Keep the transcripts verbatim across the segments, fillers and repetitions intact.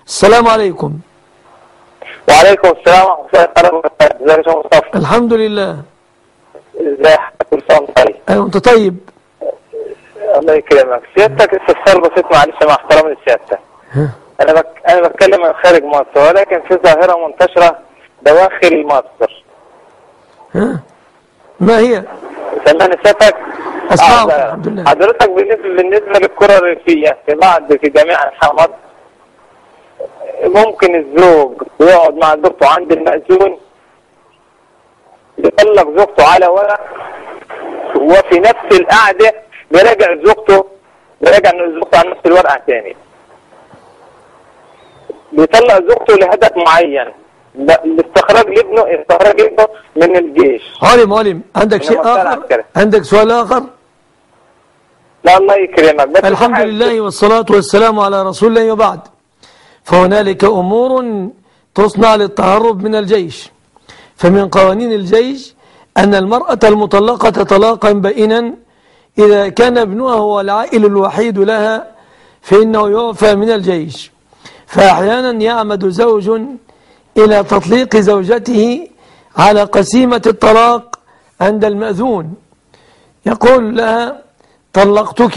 السلام عليكم. وعليكم السلام ورحمة الله وبركاته. ازيك يا شيخ مصطفى؟ الحمد لله. ازي حضرتك؟ كل سنة وانت طيب. ايوه انت طيب. الله يكرمك. سيادتك استفسار بسيط معلش مع احترامي لسيادتك. انا بك... انا بتكلم من خارج مصر، ولكن في ظاهرة منتشرة دواخل مصر. ها ما هي؟ سامعني سيادتك؟ اسمعك آه الحمد لله. حضرتك بالنسبة بالنسبة للكرة الريفية في بعض في جميع انحاء مصر، ممكن الزوج يقعد مع زوجته عند المأذون يطلق زوجته على ورق، وفي نفس القعدة بيراجع زوجته بيراجع زوجته على نفس الورقة تاني. بيطلق زوجته لهدف معين، لاستخراج ابنه استخراج ابنه من الجيش. علم علم عندك شيء آخر؟ عندك سؤال آخر؟ لا الله يكرمك. بس الحمد لله والصلاة والسلام على رسول الله وبعد. فهنالك أمور تصنع للتهرب من الجيش. فمن قوانين الجيش أن المرأة المطلقة طلاقا بائنا إذا كان ابنها هو العائل الوحيد لها فإنه يعفى من الجيش. فأحيانا يعمد زوج إلى تطليق زوجته على قسيمة الطلاق عند المأذون، يقول لها طلقتك،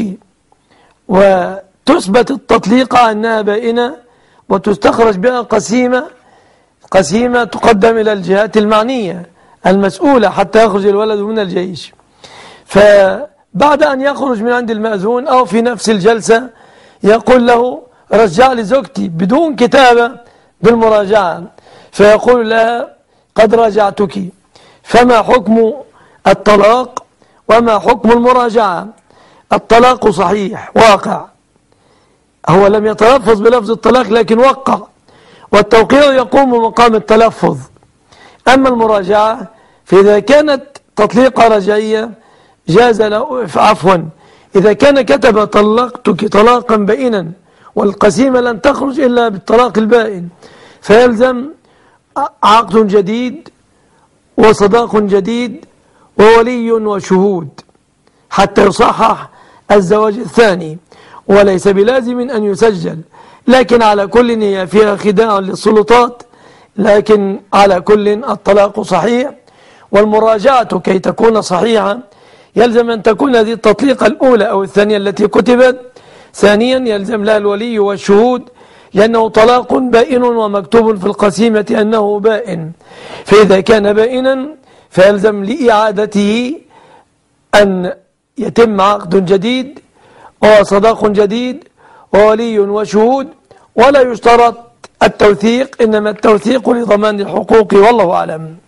وتثبت التطليق أنها بائنة وتستخرج بها قسيمة قسيمة تقدم إلى الجهات المعنية المسؤولة حتى يخرج الولد من الجيش. فبعد أن يخرج من عند المأذون أو في نفس الجلسة يقول له رجع لي زوجتي بدون كتابة بالمراجعة، فيقول لها قد راجعتك. فما حكم الطلاق وما حكم المراجعة؟ الطلاق صحيح واقع، هو لم يتلفظ بلفظ الطلاق لكن وقع، والتوقيع يقوم مقام التلفظ. أما المراجعة فإذا كانت تطليقة رجعية جاز له، عفوا إذا كان كتب طلقتك طلاقا بائنا والقسيمة لن تخرج إلا بالطلاق البائن، فيلزم عقد جديد وصداق جديد وولي وشهود حتى يصحح الزواج الثاني، وليس بلازم أن يسجل. لكن على كل هي فيها خداع للسلطات، لكن على كل الطلاق صحيح. والمراجعة كي تكون صحيحة يلزم أن تكون هذه التطليقة الأولى أو الثانية التي كتبت. ثانيا يلزم لها الولي والشهود لأنه طلاق بائن ومكتوب في القسيمة أنه بائن. فإذا كان بائنا فيلزم لإعادته أن يتم عقد جديد وصداق جديد وولي وشهود، ولا يشترط التوثيق، إنما التوثيق لضمان الحقوق، والله أعلم.